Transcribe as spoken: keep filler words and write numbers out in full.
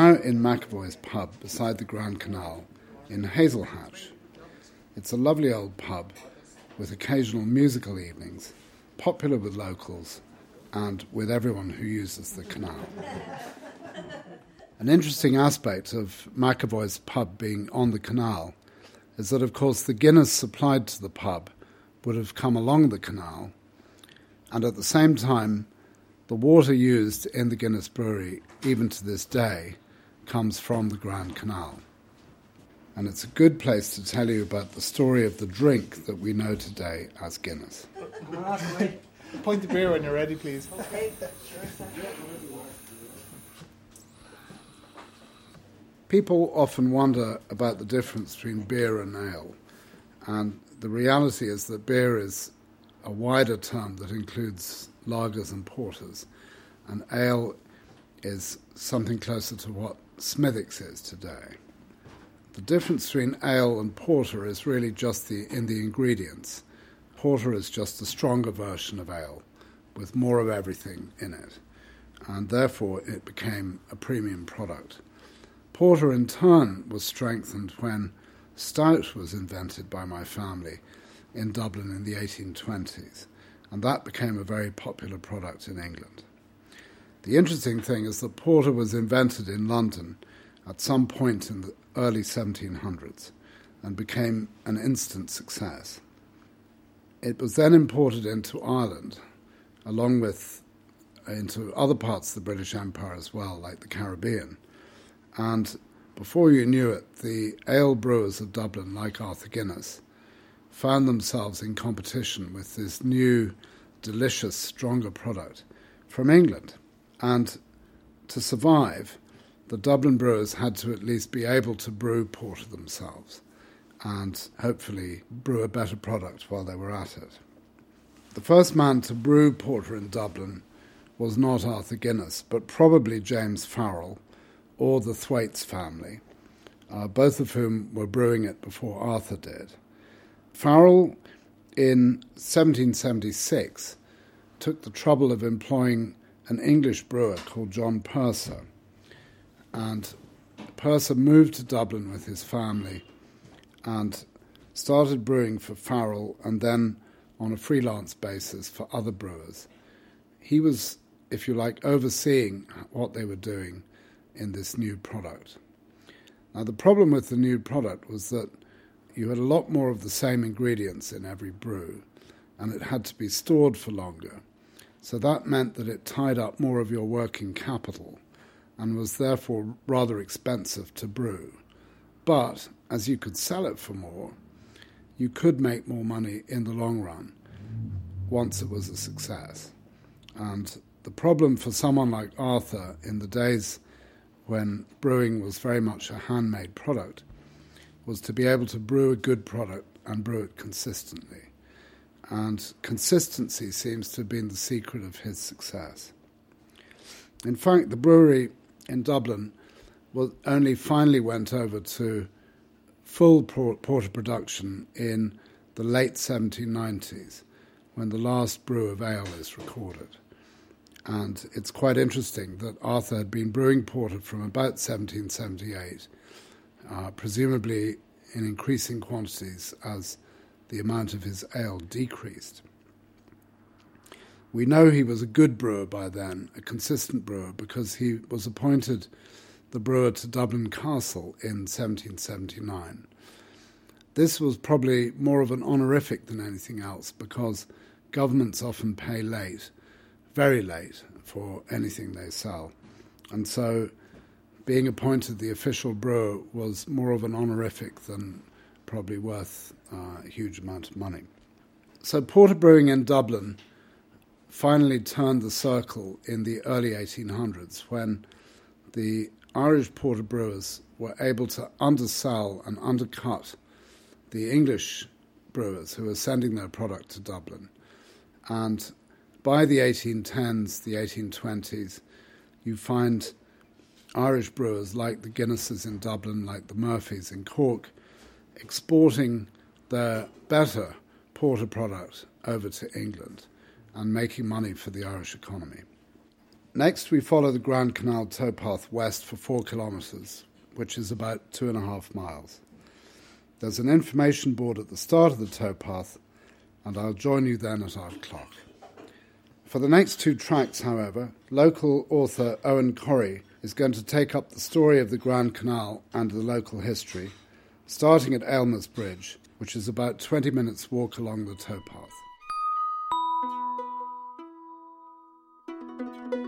now in McAvoy's pub beside the Grand Canal in Hazelhatch. It's a lovely old pub with occasional musical evenings, popular with locals and with everyone who uses the canal. An interesting aspect of McAvoy's pub being on the canal is that, of course, the Guinness supplied to the pub would have come along the canal, and at the same time, the water used in the Guinness brewery, even to this day, comes from the Grand Canal. And it's a good place to tell you about the story of the drink that we know today as Guinness. Point the beer when you're ready, please. Okay. People often wonder about the difference between beer and ale, and the reality is that beer is a wider term that includes lagers and porters, and ale is something closer to what Smithwick's is today. The difference between ale and porter is really just the in the ingredients. Porter is just a stronger version of ale with more of everything in it, and therefore it became a premium product. Porter, in turn, was strengthened when stout was invented by my family in Dublin in the eighteen twenties, and that became a very popular product in England. The interesting thing is that porter was invented in London at some point in the early seventeen hundreds and became an instant success. It was then imported into Ireland, along with into other parts of the British Empire as well, like the Caribbean. And before you knew it, the ale brewers of Dublin, like Arthur Guinness, found themselves in competition with this new, delicious, stronger product from England. And to survive, the Dublin brewers had to at least be able to brew porter themselves and hopefully brew a better product while they were at it. The first man to brew porter in Dublin was not Arthur Guinness, but probably James Farrell, or the Thwaites family, uh, both of whom were brewing it before Arthur did. Farrell, in seventeen seventy-six, took the trouble of employing an English brewer called John Purser, and Purser moved to Dublin with his family and started brewing for Farrell and then on a freelance basis for other brewers. He was, if you like, overseeing what they were doing in this new product. Now, the problem with the new product was that you had a lot more of the same ingredients in every brew, and it had to be stored for longer. So that meant that it tied up more of your working capital and was therefore rather expensive to brew. But as you could sell it for more, you could make more money in the long run once it was a success. And the problem for someone like Arthur in the days when brewing was very much a handmade product was to be able to brew a good product and brew it consistently. And consistency seems to have been the secret of his success. In fact, the brewery in Dublin was only finally went over to full porter production in the late seventeen nineties, when the last brew of ale is recorded. And it's quite interesting that Arthur had been brewing porter from about seventeen seventy-eight, uh, presumably in increasing quantities as the amount of his ale decreased. We know he was a good brewer by then, a consistent brewer, because he was appointed the brewer to Dublin Castle in seventeen seventy-nine. This was probably more of an honorific than anything else, because governments often pay late, very late, for anything they sell. And so being appointed the official brewer was more of an honorific than probably worth uh, a huge amount of money. So porter brewing in Dublin finally turned the circle in the early eighteen hundreds when the Irish porter brewers were able to undersell and undercut the English brewers who were sending their product to Dublin. And by the eighteen tens, the eighteen twenties, you find Irish brewers like the Guinnesses in Dublin, like the Murphys in Cork, exporting their better porter product over to England and making money for the Irish economy. Next, we follow the Grand Canal towpath west for four kilometres, which is about two and a half miles. There's an information board at the start of the towpath, and I'll join you then at our clock. For the next two tracks, however, local author Owen Corrie is going to take up the story of the Grand Canal and the local history, starting at Aylmer's Bridge, which is about twenty minutes' walk along the towpath.